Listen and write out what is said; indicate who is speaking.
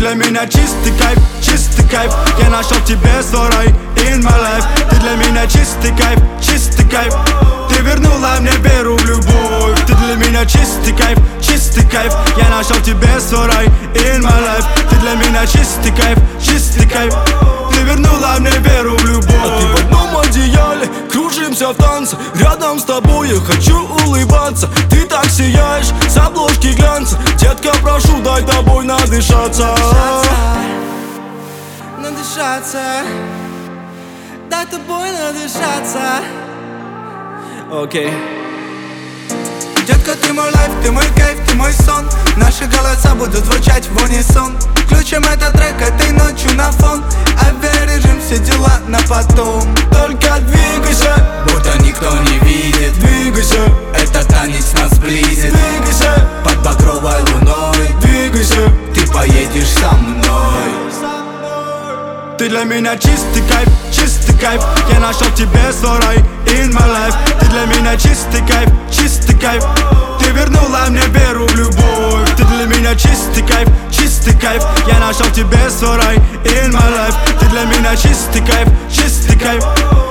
Speaker 1: для меня чистый кайф. Я нашел в тебе свой рай in my life. Ты для меня чистый кайф. Ты вернула мне веру в любовь. Ты для меня чистый кайф. Я нашел в тебе свой рай in my life. Ты для меня чистый кайф. Ты вернула мне веру в любовь.
Speaker 2: А ты в одном одеяле, кружимся в танце. Рядом с тобой я хочу улыбаться. Ты так сияешь с обложки глянца. Детка, прошу, дай тобой надышаться.
Speaker 3: Дай тобой надышаться.
Speaker 2: Окей.
Speaker 3: Детка, ты мой лайф, ты мой кайф, ты мой сон. Наши голоса будут звучать в унисон. Включим этот трек этой ночью на фон. Авиарежим, все дела на потом.
Speaker 2: Только двигайся,
Speaker 3: будто никто не видит.
Speaker 2: двигайся,
Speaker 3: Этот танец нас близит.
Speaker 2: двигайся,
Speaker 3: Под багровой луной
Speaker 2: двигайся.
Speaker 3: ты поедешь со мной.
Speaker 1: Ты для меня чистый кайф. Я нашел в тебе свой рай in my life. Ты для меня чистый кайф. Ты вернула мне веру в любовь. Ты для меня чистый кайф. Я нашел в тебе свой рай in my life. Ты для меня чистый кайф.